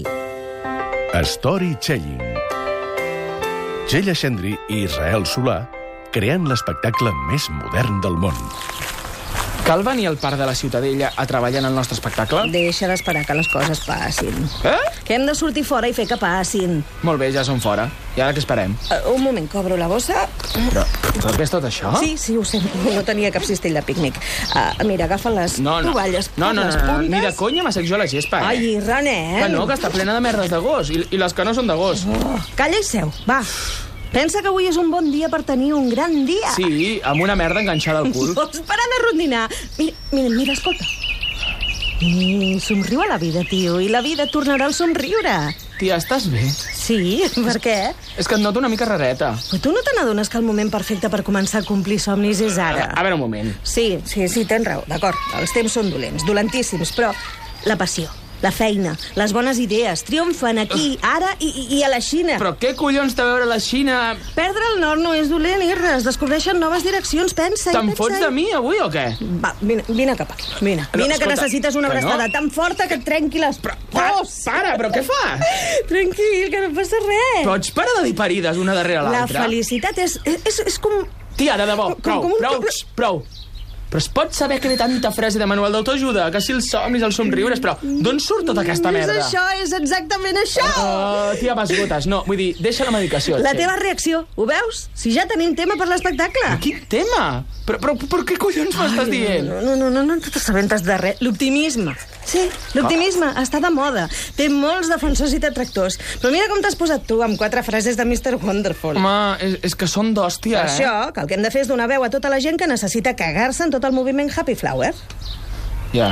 Storytelling. Txell Aixendri i Israel Solà creant l'espectacle més modern del món. Cal venir al Parc de la Ciutadella a treballar en el nostre espectacle? Deixa d'esperar que les coses passin. Que hem de sortir fora i fer que passin. Molt bé, ja som fora. I ara què esperem? Un moment, que obro la bossa. Però què és tot això? Sí, ho sento. No tenia cap cistell de pícnic. Mira, agafa les tovalles per les puntes. Ni de conya m'assec jo la gespa, Ai, Ranet. Que no, que està plena de merdes de gos. I les que no són de gos. Calla i seu, va. Pensa que avui és un bon dia per tenir un gran dia. Sí, amb una merda enganxada al cul. Vols parar de rondinar? Mira, escolta. Somriu a la vida, tio, i la vida tornarà al somriure. Tia, estàs bé? Sí, per què? És que et noto una mica rareta. Però tu no te n'adones que el moment perfecte per començar a complir somnis és ara? A veure un moment. Sí, tens raó, d'acord. Els temps són dolents, dolentíssims, però la passió, la feina, les bones idees triomfen aquí, ara i a la Xina. Però què collons té a veure la Xina? Perdre el nord no és dolent, Irra. Es descobreixen noves direccions, pensa. Te'n fots de mi avui o què? Va, vine cap aquí. Vine, que necessites una abraçada tan forta que et trenqui les... Para, però què fas? Tranquil, que no passa res. Pots parar de dir parides una darrere l'altra? La felicitat és com... Tia, de debò, prou. Però es pot saber que té tanta frase de manual d'autoajuda, que si els somnis, els somriures, però d'on surt tota aquesta merda? És exactament això! Tia, m'esgotes. No, vull dir, deixa la medicació. La teva reacció, ho veus? Si ja tenim tema per l'espectacle. Quin tema? Però què collons m'estàs dient? No t'assabentes de res. L'optimisme. Sí, l'optimisme està de moda. Té molts defensors i detractors. Però mira com t'has posat tu amb 4 frases de Mr. Wonderful. Home, és que són d'hòstia, Per això, que el que hem de fer és donar veu a tota la gent que necessita cagar-se en tot el moviment Happy Flower. Ja.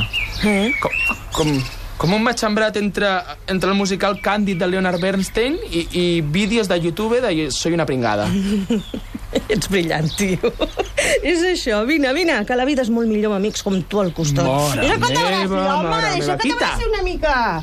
Com un matxembrat entre el musical Càndid de Leonard Bernstein i vídeos de YouTube de Soy una pringada. Ets brillant, tio. És això, vine, que la vida és molt millor amb amics com tu al costat. Mare meva, deixa que t'abraci una mica.